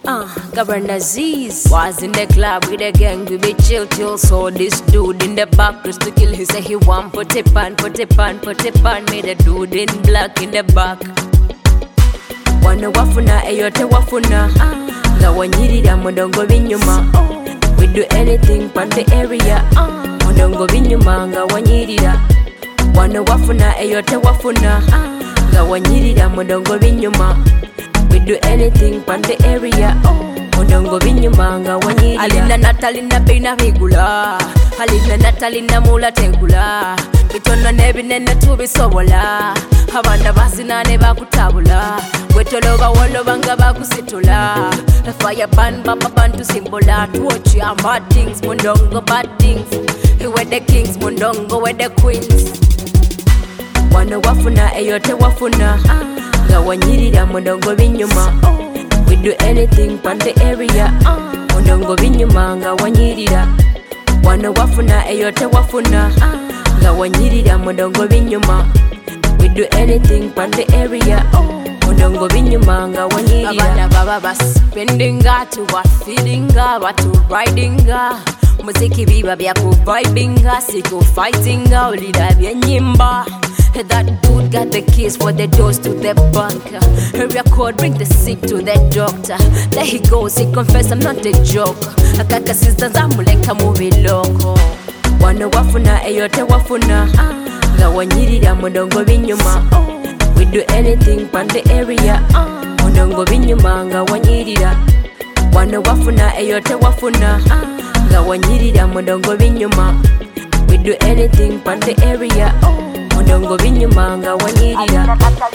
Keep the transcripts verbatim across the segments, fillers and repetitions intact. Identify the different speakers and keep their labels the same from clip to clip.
Speaker 1: Uh, Governor Aziz was in the club with a gang, we be chill till saw this dude in the back just to kill. He said he want put it pan, put it pan, put it pan. Made a dude in black in the back. Wana wafuna eyote wafuna nga wanyirira mudongo binyuma. We do anything pan the area mudongo binyuma nga wanyirira. Wana wafuna eyote wafuna nga wanyirira mudongo binyuma. We do anything pan the area mudongo binyuma nga wanyirira. Alina natalina bina bigula, alina natalina mula tegula. Bitono nebinene tubisobola, abanda basina ne bakutabula. Wetoloba woloba nga bakusitula. Fire ban baba bantu simbola. To watch your mad things, mundongo bad things. We the kings, mundongo we the queens. Wana wafuna eyote wafuna nga wanyirira mundongo binyuma. We do anything pan the area mundongo binyuma nga wanyirira. Wana wafuna eyote wafuna nga wanyirira mundongo binyuma. We do anything pan the area mundongo binyuma nga wanyirira. Abana baba baspendinga tuba feedinga batu ridinga. Muziki biba byaku vibinga siku fightinga ulida byenyimba. That dude got the keys for the doors to the bunker. Her record bring the sick to the doctor. There he goes, he confess I'm not a joke. Akaka sisters amuleka movie loco. Wana wafuna eyote wafuna nga wanyirira mudongo binyuma. We do anything pan the area mudongo binyuma nga wanyirira. Wana wafuna eyote wafuna nga wanyirira mudongo binyuma. We do anything pan the area mudongo binyuma nga wanyirira.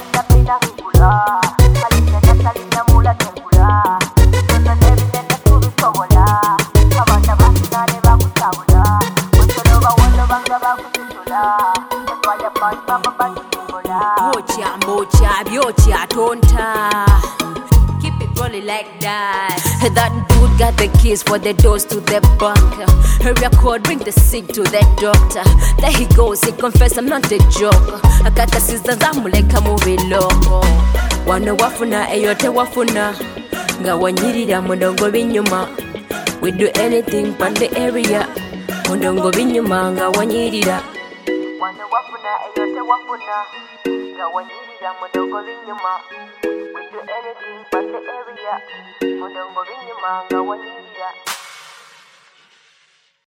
Speaker 1: Mocha mocha byocha tonta. Keep it rolling like that. That dude got the keys for the doors to the bunker. Her record bring the sick to the doctor. There he goes, he confess I'm not a joke. Akaka sisters amuleka movie loco. Wana wafuna eyote wafuna nga wanyirira mudongo binyuma. We do anything pan the area mudongo binyuma nga wanyirira. Wana wafuna eyote wafuna nga wanyirira mudongo binyuma. We do anything pan the area mudongo binyuma nga wanyirira.